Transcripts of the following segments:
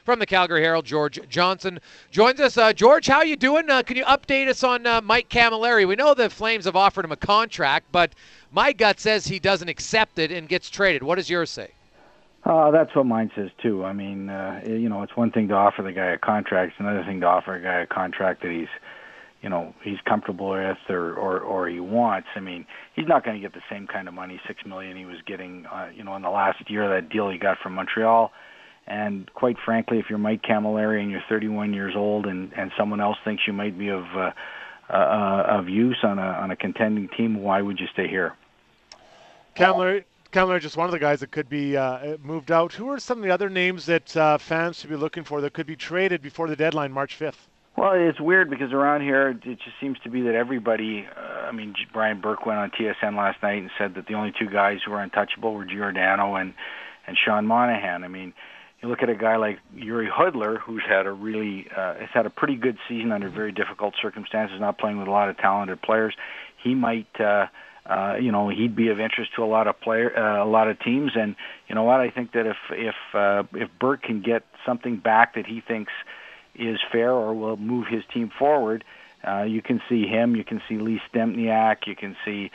from the Calgary Herald, George Johnson joins us. George, how you doing? Can you update us on Mike Camilleri? We know the Flames have offered him a contract, but my gut says he doesn't accept it and gets traded. What does yours say? That's what mine says too. I mean, it's one thing to offer the guy a contract; it's another thing to offer a guy a contract that he's comfortable with or he wants. I mean, he's not going to get the same kind of money, $6 million he was getting, in the last year, that deal he got from Montreal. And quite frankly, if you're Mike Camilleri and you're 31 years old and someone else thinks you might be of use on a contending team, why would you stay here? Camilleri, just one of the guys that could be moved out. Who are some of the other names that fans should be looking for that could be traded before the deadline, March 5th? Well, it's weird because around here it just seems to be that everybody, Brian Burke went on TSN last night and said that the only two guys who were untouchable were Giordano and Sean Monahan. I mean, you look at a guy like Yuri Hudler, who's had has had a pretty good season under very difficult circumstances, not playing with a lot of talented players. He might, he'd be of interest to a lot of teams. And you know what? I think that if Burke can get something back that he thinks is fair or will move his team forward, you can see him. You can see Lee Stempniak. You can see,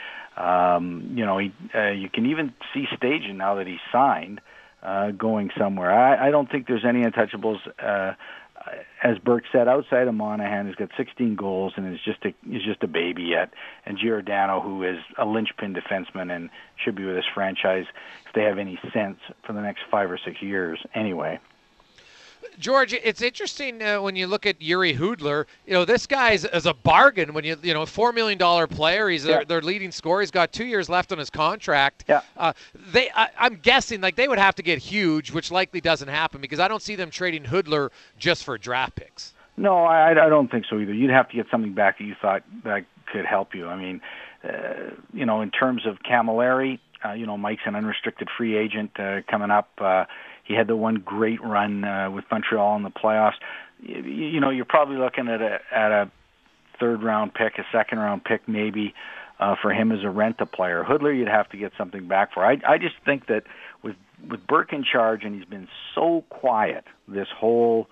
you can even see Stajan now that he's signed, going somewhere. I don't think there's any untouchables. As Burke said, outside of Monahan, who's got 16 goals and is just a baby yet, and Giordano, who is a linchpin defenseman and should be with this franchise if they have any sense for the next 5 or 6 years. Anyway. George, it's interesting when you look at Yuri Hudler. This guy is a bargain. When $4 million player, he's their leading scorer. He's got 2 years left on his contract. Yeah. I'm guessing they would have to get huge, which likely doesn't happen because I don't see them trading Hudler just for draft picks. No, I don't think so either. You'd have to get something back that you thought that could help you. I mean, in terms of Camilleri, Mike's an unrestricted free agent coming up. He had the one great run with Montreal in the playoffs. You're probably looking at a third-round pick, a second-round pick maybe for him as a rent-a-player. Hudler, you'd have to get something back for. I just think that with Burke in charge, and he's been so quiet this whole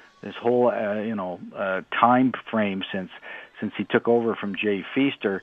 time frame since he took over from Jay Feaster,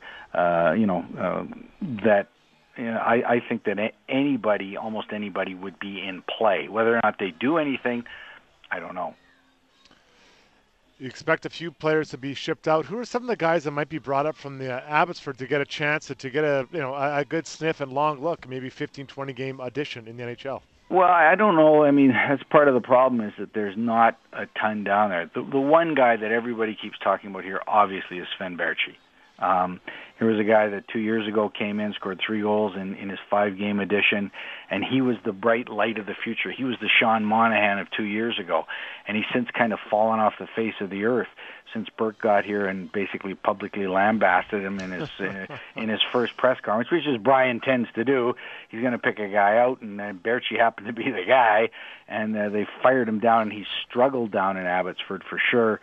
that. I think that almost anybody would be in play. Whether or not they do anything, I don't know. You expect a few players to be shipped out. Who are some of the guys that might be brought up from the Abbotsford to get a chance to get a good sniff and long look, maybe 15, 20 game audition in the NHL? Well, I don't know. I mean, that's part of the problem is that there's not a ton down there. The one guy that everybody keeps talking about here, obviously, is Sven Baertschi. Here was a guy that 2 years ago came in, scored 3 goals in his 5-game edition, and he was the bright light of the future. He was the Sean Monahan of 2 years ago, and he's since kind of fallen off the face of the earth since Burke got here and basically publicly lambasted him in his first press conference, which is Brian tends to do. He's going to pick a guy out, and Baertschi happened to be the guy, and they fired him down, and he struggled down in Abbotsford for sure.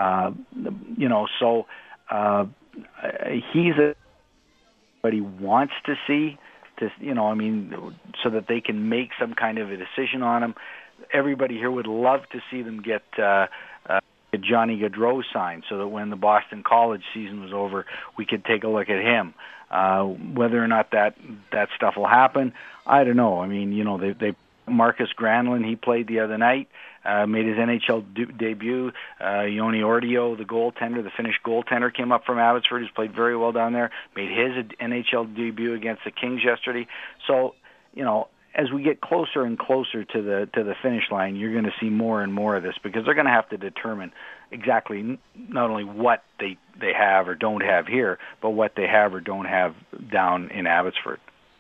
He's what he wants to see, so that they can make some kind of a decision on him. Everybody here would love to see them get Johnny Gaudreau signed, so that when the Boston College season was over, we could take a look at him. Whether or not that stuff will happen, I don't know. I mean, they Marcus Granlund, he played the other night. Made his NHL debut. Joni Ortio, the goaltender, the Finnish goaltender, came up from Abbotsford, who's played very well down there. Made his NHL debut against the Kings yesterday. So, as we get closer and closer to the finish line, you're going to see more and more of this because they're going to have to determine exactly not only what they have or don't have here, but what they have or don't have down in Abbotsford.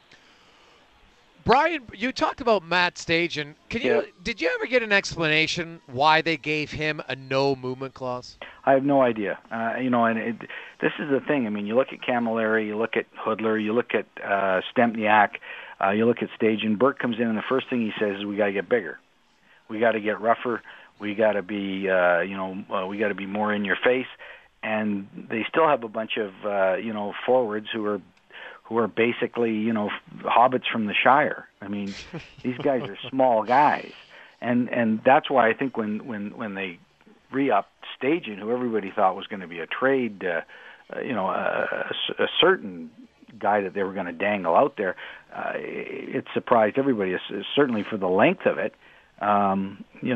Brian, you talked about Matt Stajan. Did you ever get an explanation why they gave him a no movement clause? I have no idea. This is the thing. I mean, you look at Camilleri, you look at Hudler, you look at Stempniak, you look at Stajan. Burke comes in, and the first thing he says is, "We got to get bigger. We got to get rougher. We got to be, we got to be more in your face." And they still have a bunch of, forwards who are basically, hobbits from the Shire. I mean, these guys are small guys. and that's why I think when they re-upped Stajan, who everybody thought was going to be a trade, a certain guy that they were going to dangle out there, it surprised everybody, certainly for the length of it. I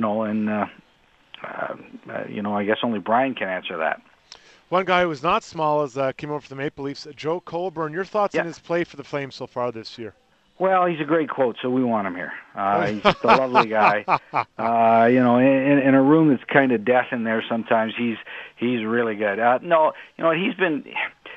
guess only Brian can answer that. One guy who was not small came over from the Maple Leafs, Joe Colborne. Your thoughts on his play for the Flames so far this year? Well, he's a great quote, so we want him here. He's just a lovely guy. In a room that's kind of death in there sometimes, he's really good. He's been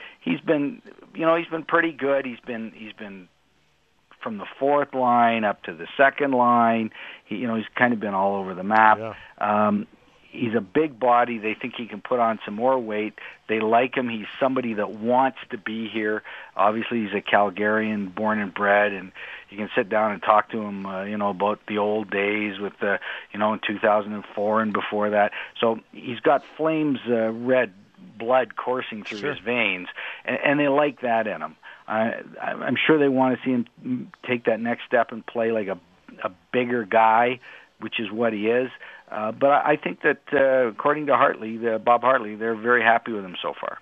pretty good. He's been from the fourth line up to the second line. He's kind of been all over the map. Yeah. He's a big body. They think he can put on some more weight. They like him. He's somebody that wants to be here. Obviously, he's a Calgarian, born and bred, and you can sit down and talk to him, about the old days with in 2004 and before that. So he's got Flames red blood coursing through his veins, and they like that in him. I'm sure they want to see him take that next step and play like a bigger guy, which is what he is. But I think that, according to Bob Hartley, they're very happy with him so far.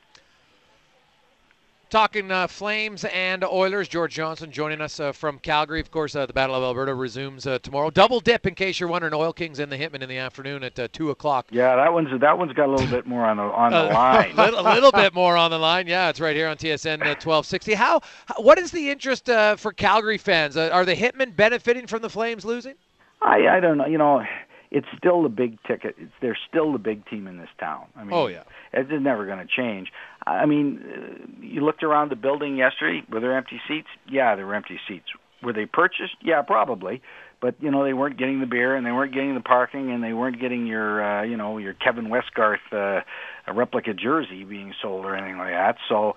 Talking Flames and Oilers, George Johnson joining us from Calgary. Of course, the Battle of Alberta resumes tomorrow. Double dip, in case you're wondering. Oil Kings and the Hitmen in the afternoon at 2 o'clock. Yeah, that one's got a little bit more on the line. A little bit more on the line. Yeah, it's right here on TSN 1260. What is the interest for Calgary fans? Are the Hitmen benefiting from the Flames losing? I don't know. It's still the big ticket. They're still the big team in this town. I mean, it's never going to change. I mean, you looked around the building yesterday. Were there empty seats? Yeah, there were empty seats. Were they purchased? Yeah, probably. But, they weren't getting the beer, and they weren't getting the parking, and they weren't getting your, your Kevin Westgarth a replica jersey being sold or anything like that. So,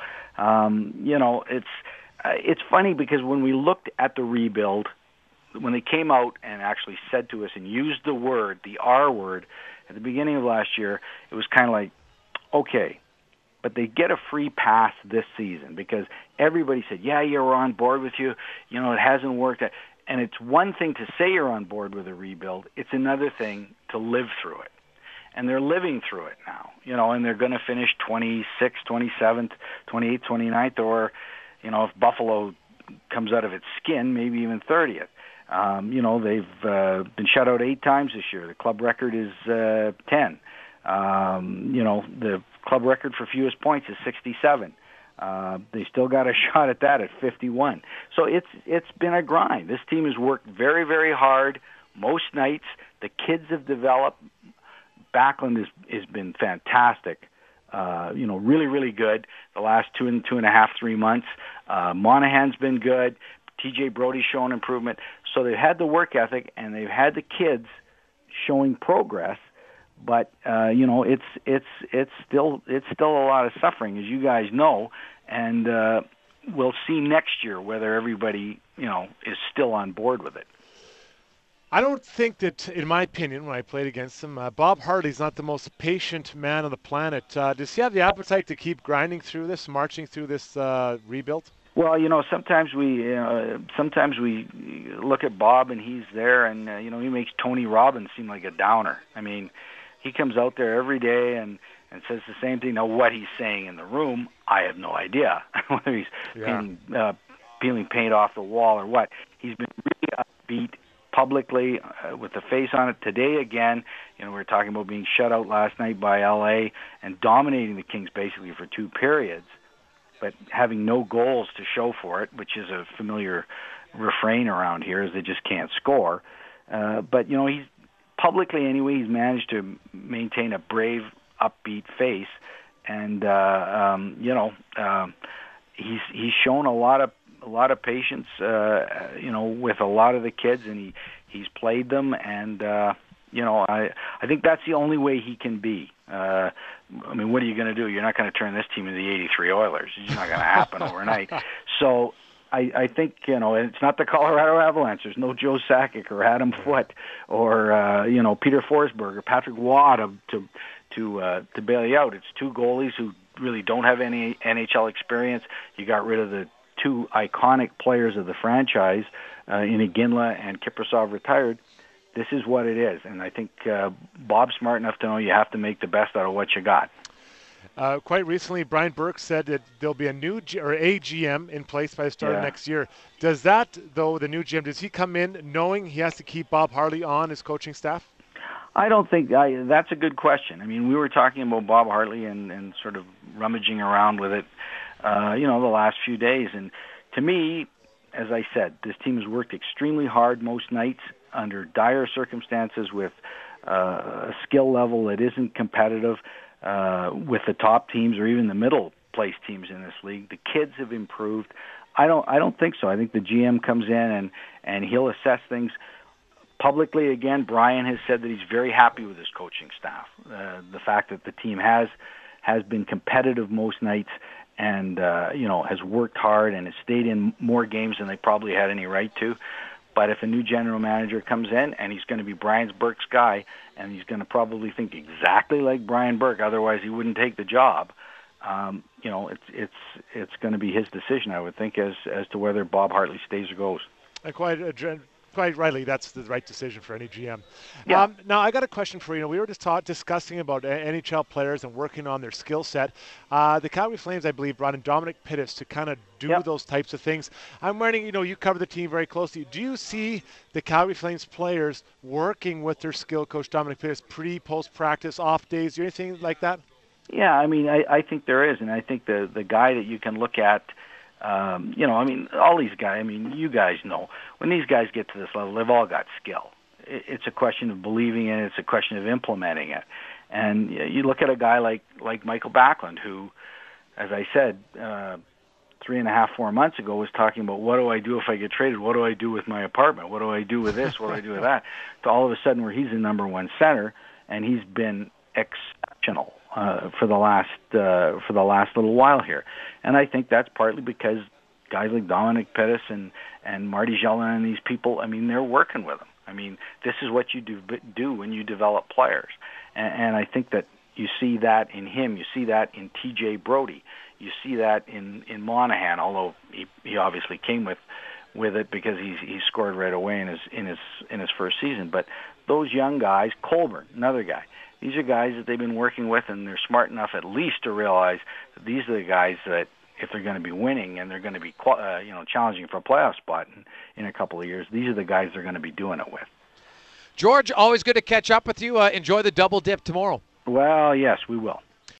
it's funny because when we looked at the rebuild, when they came out and actually said to us and used the R word, at the beginning of last year, it was kind of like, okay, but they get a free pass this season because everybody said, yeah, you're on board with you. It hasn't worked. And it's one thing to say you're on board with a rebuild. It's another thing to live through it. And they're living through it now, and they're going to finish 26th, 27th, 28th, 29th, or, if Buffalo comes out of its skin, maybe even 30th. They've been shut out 8 times this year. The club record is 10. The club record for fewest points is 67. They still got a shot at that at 51. So it's been a grind. This team has worked very, very hard most nights. The kids have developed. Backlund has been fantastic. Really, really good the last 2.5, 3 months. Monahan's been good. TJ Brody's shown improvement. So they've had the work ethic and they've had the kids showing progress, but it's still a lot of suffering, as you guys know, and we'll see next year whether everybody is still on board with it. I don't think that, in my opinion, when I played against him, Bob Hartley's not the most patient man on the planet. Does he have the appetite to keep grinding through this, marching through this rebuild? Well, sometimes we look at Bob and he's there, and he makes Tony Robbins seem like a downer. I mean, he comes out there every day and says the same thing. Now, what he's saying in the room, I have no idea. Whether he's peeling paint off the wall or what. He's been really upbeat publicly with the face on it. Today again, we were talking about being shut out last night by LA and dominating the Kings basically for 2 periods. But having no goals to show for it, which is a familiar refrain around here, is they just can't score. But, he's publicly anyway, he's managed to maintain a brave, upbeat face. And, he's shown a lot of patience, with a lot of the kids, and he's played them. And, I think that's the only way he can be. What are you going to do? You're not going to turn this team into the 83 Oilers. It's not going to happen overnight. So I think, it's not the Colorado Avalanche. There's no Joe Sakic or Adam Foote or, Peter Forsberg or Patrick Waugh to bail you out. It's 2 goalies who really don't have any NHL experience. You got rid of the 2 iconic players of the franchise, in Iginla and Kiprasov retired. this is what it is. And I think Bob's smart enough to know you have to make the best out of what you got. Quite recently, Brian Burke said that there'll be a new a GM in place by the start of next year. Does that, though, the new GM, does he come in knowing he has to keep Bob Hartley on his coaching staff? I don't think that's a good question. I mean, we were talking about Bob Hartley and sort of rummaging around with it, the last few days. And to me, as I said, this team has worked extremely hard most nights under dire circumstances with a skill level that isn't competitive with the top teams or even the middle place teams in this league. The kids have improved. I don't think so. I think the GM comes in and he'll assess things publicly. Again, Brian has said that he's very happy with his coaching staff. The fact that the team has been competitive most nights and has worked hard and has stayed in more games than they probably had any right to. But if a new general manager comes in and he's going to be Brian Burke's guy, and he's going to probably think exactly like Brian Burke, otherwise he wouldn't take the job. It's going to be his decision, I would think, as to whether Bob Hartley stays or goes. Quite rightly, that's the right decision for any GM. Yeah. Now, I got a question for you. We were just discussing about NHL players and working on their skill set. The Calgary Flames, I believe, brought in Dominic Pittis to kind of do those types of things. I'm wondering, you cover the team very closely. Do you see the Calgary Flames players working with their skill coach, Dominic Pittis, post practice, off days, do anything like that? Yeah, I mean, I think there is, and I think the guy that you can look at, all these guys, you guys know, when these guys get to this level, they've all got skill. It's a question of believing in it. It's a question of implementing it. And you look at a guy like Michael Backlund, who, as I said, 3.5, 4 months ago was talking about, what do I do if I get traded? What do I do with my apartment? What do I do with this? What do I do with that? To all of a sudden where he's the number one center, and he's been exceptional for the last little while here. And I think that's partly because guys like Dominic Pittis and Marty Gellin and these people, they're working with them. This is what you do when you develop players. And I think that you see that in him. You see that in T.J. Brodie. You see that in Monahan, although he obviously came with it because he scored right away in his first season. But those young guys, Colburn, another guy, these are guys that they've been working with, and they're smart enough at least to realize that these are the guys that, if they're going to be winning and they're going to be challenging for a playoff spot in a couple of years, these are the guys they're going to be doing it with. George, always good to catch up with you. Enjoy the double dip tomorrow. Well, yes, we will.